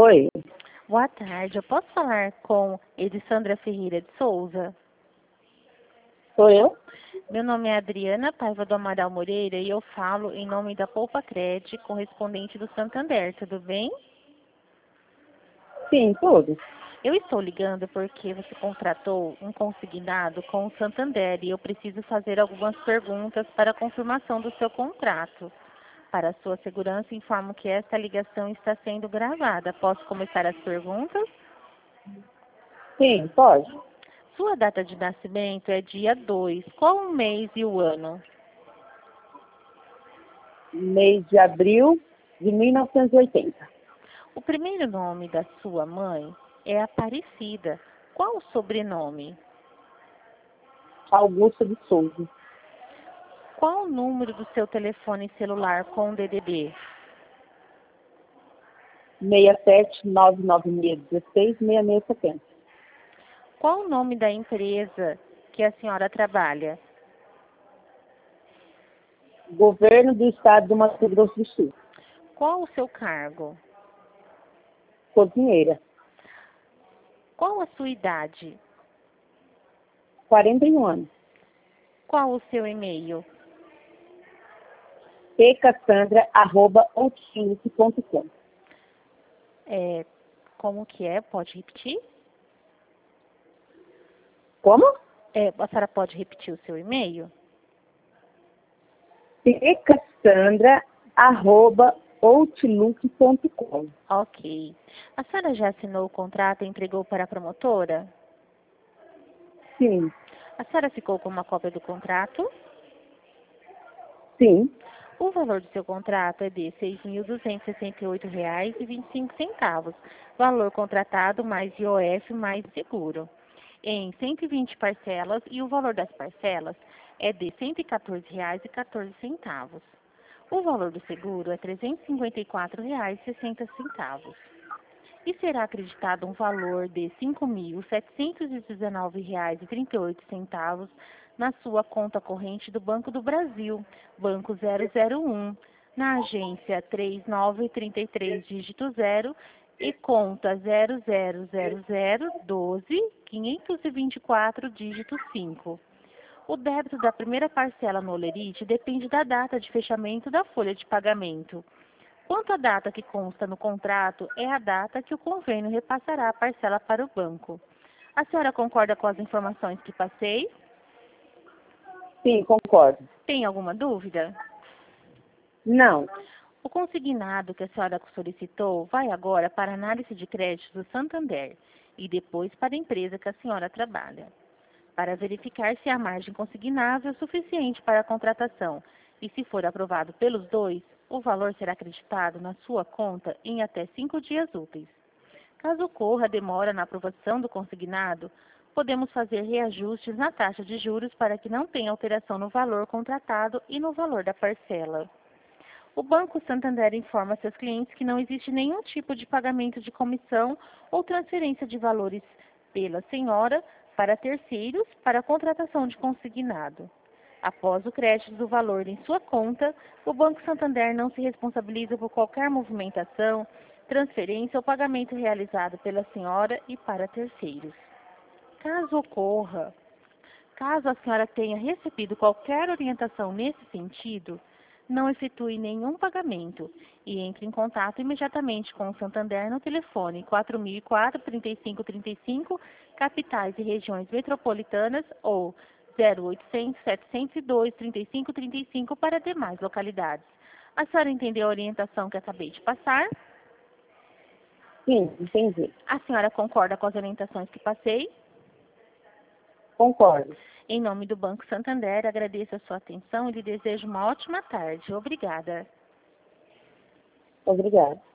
Oi, Boa tarde, eu posso falar com Edissandra Ferreira de Souza? sou eu? Meu nome é Adriana Paiva do Amaral Moreira e eu falo em nome da Poupa Cred, correspondente do Santander, tudo bem? Sim, tudo. Eu estou ligando porque você contratou um consignado com o Santander e eu preciso fazer algumas perguntas para a confirmação do seu contrato. Para a sua segurança, informo que esta ligação está sendo gravada. Posso começar as perguntas? Sim, pode. Sua data de nascimento é dia 2. Qual o mês e o ano? Mês de abril de 1980. O primeiro nome da sua mãe é Aparecida. Qual o sobrenome? Augusto de Souza. Qual o número do seu telefone celular com DDD? 67-996-16-6670. Qual o nome da empresa que a senhora trabalha? Governo do Estado do Mato Grosso do Sul. Qual o seu cargo? Cozinheira. Qual a sua idade? 41 anos. Qual o seu e-mail? pcassandra@outlook.com. Como que é? Pode repetir? Como? A senhora pode repetir o seu e-mail? pcassandra@outlook.com. Ok. A senhora já assinou o contrato e entregou para a promotora? Sim, A senhora ficou com uma cópia do contrato? sim, O valor do seu contrato é de R$ 6.268,25. Valor contratado mais IOF mais seguro. Em 120 parcelas e o valor das parcelas é de R$ 114,14. O valor do seguro é R$ 354,60. E será acreditado um valor de R$ 5.719,38 na sua conta corrente do Banco do Brasil, Banco 001, na agência 3933, dígito 0, e conta 000012.524, dígito 5. O débito da primeira parcela no Olerite depende da data de fechamento da folha de pagamento. Quanto à data que consta no contrato, é a data que o convênio repassará a parcela para o banco. A senhora concorda com as informações que passei? sim, concordo. Tem alguma dúvida? Não, O consignado que a senhora solicitou vai agora para a análise de crédito do Santander e depois para a empresa que a senhora trabalha, para verificar se a margem consignável é suficiente para a contratação e, se for aprovado pelos dois, o valor será acreditado na sua conta em até 5 dias úteis. Caso ocorra demora na aprovação do consignado, podemos fazer reajustes na taxa de juros para que não tenha alteração no valor contratado e no valor da parcela. O Banco Santander informa seus clientes que não existe nenhum tipo de pagamento de comissão ou transferência de valores pela senhora para terceiros para a contratação de consignado. Após o crédito do valor em sua conta, o Banco Santander não se responsabiliza por qualquer movimentação, transferência ou pagamento realizado pela senhora e para terceiros. Caso ocorra, caso a senhora tenha recebido qualquer orientação nesse sentido, não efetue nenhum pagamento e entre em contato imediatamente com o Santander no telefone 4004-3535, capitais e regiões metropolitanas, ou 0800-702-3535 para demais localidades. A senhora entendeu a orientação que acabei de passar? sim, entendi. A senhora concorda com as orientações que passei? Concordo. Em nome do Banco Santander, agradeço a sua atenção e lhe desejo uma ótima tarde. Obrigada. Obrigada.